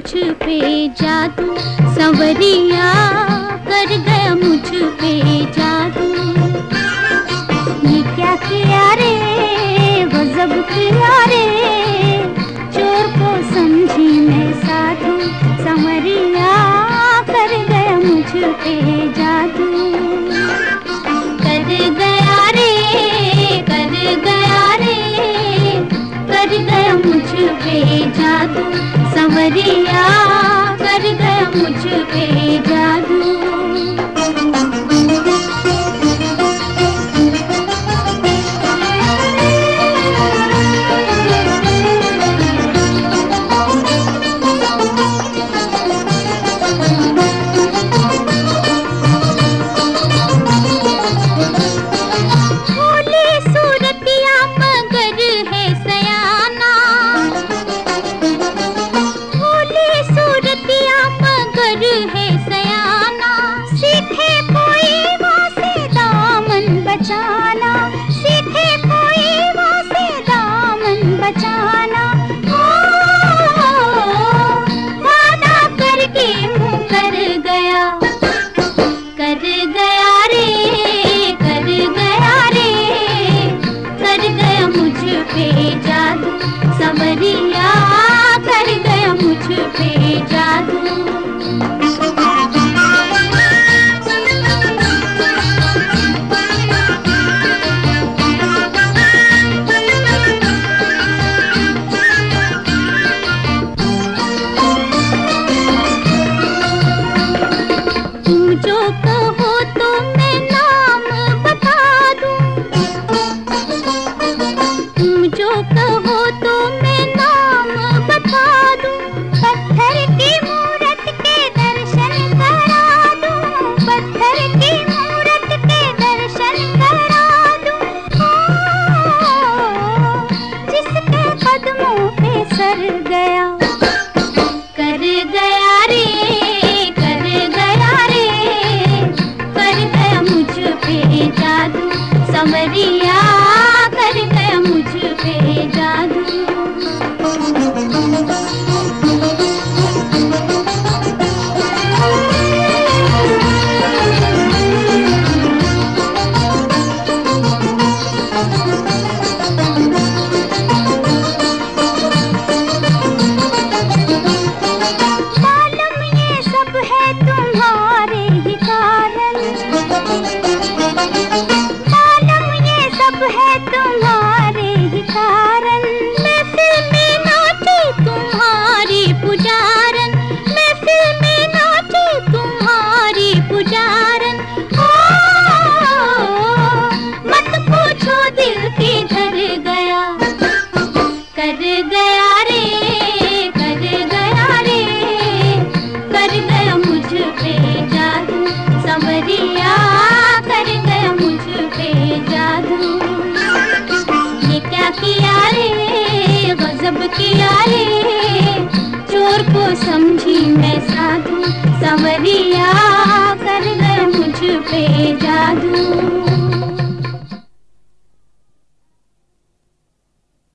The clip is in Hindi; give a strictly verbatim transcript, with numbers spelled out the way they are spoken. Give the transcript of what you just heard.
मुझ पे जादू, संवरिया कर गया मुझ पे जादू। ये क्या किया रे, गजब किया रे, चोर को समझी मैं साधु, संवरिया कर गया मुझ पे जादू। कर गया रे, कर गया रे, कर गया मुझ पे जादू, संवरिया कर गया मुझ पे जादू। सीखे कोई वो से दामन बचाना, वादा करके मुँह कर गया, कर गया रे, कर गया रे, कर गया मुझ पे जादू, संवरिया कर गया मुझ पे जादू। जो कहो तो मैं नाम बता दूं, तुम जो कहो तो मैं नाम बता दूं, पत्थर की मूरत के दर्शन करा दूं, पत्थर की मूरत के दर्शन करा दूं, जिसके कदमों पे सर गया, कर गया रे, जादू, संवरिया कर गया मुझ पे जादू। मालूम ये सब है तुम्हारे ही कारण, है तुम्हारे ही कारण, महफिल में नाची तुम्हारी पुजारन, महफिल में नाची तुम्हारी पुजारन, मत पूछो दिल किधर गया, कर गया रे, कर गया रे, कर गया मुझ पे जादू, संवरिया कर गया मुझ पे जादू। क्या किया रे, गजब किया रे, चोर को समझी मैं साधु, संवरिया कर गया मुझ पे जादू।